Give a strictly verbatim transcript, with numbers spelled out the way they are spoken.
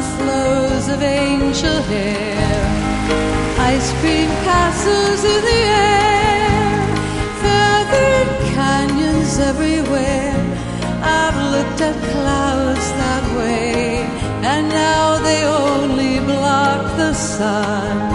flows of angel hair, ice cream castles in the air, feathered canyons everywhere. I've looked at clouds that way, and now they only block the sun.